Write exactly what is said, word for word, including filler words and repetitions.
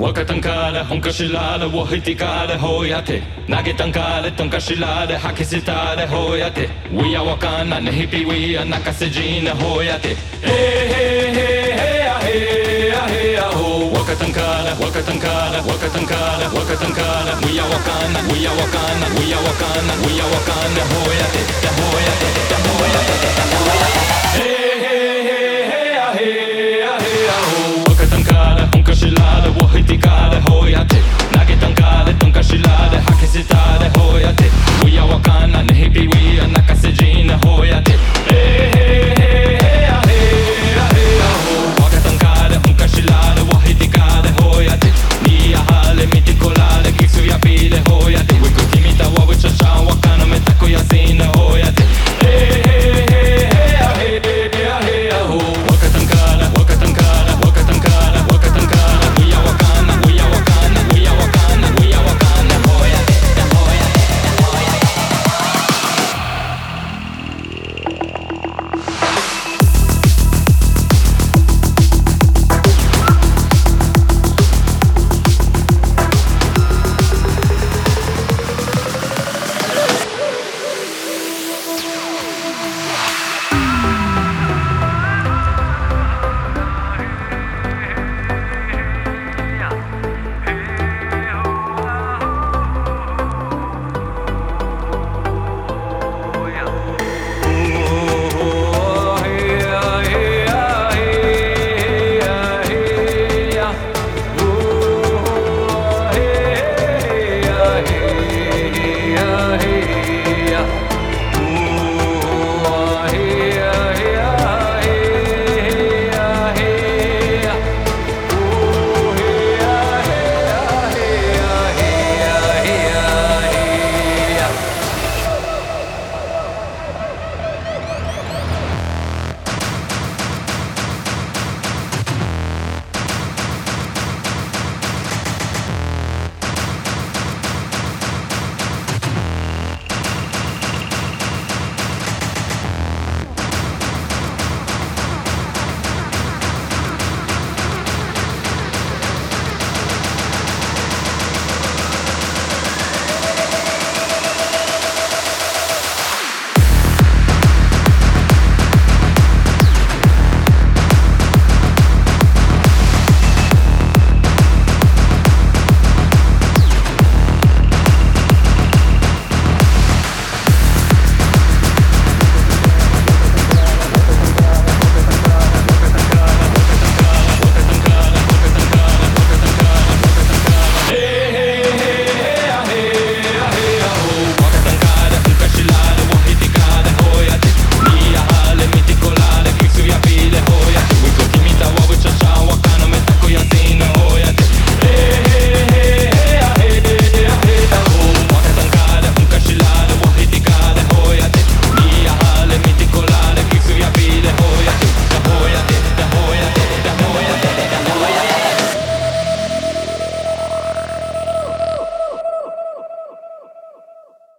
若たんから本かしられを引きからほうやって投げたんからとんかしられ吐き捨てたれほうやって We are わかんなねヒピ We are 泣かせじなほうやって Hey hey hey hey a hey a hey a ho 若たんから若たんから若たんから若たんから We are わかんな We are わかんな We are わかんな We are わかんなほうやってだほうやってだほうやってだほうやって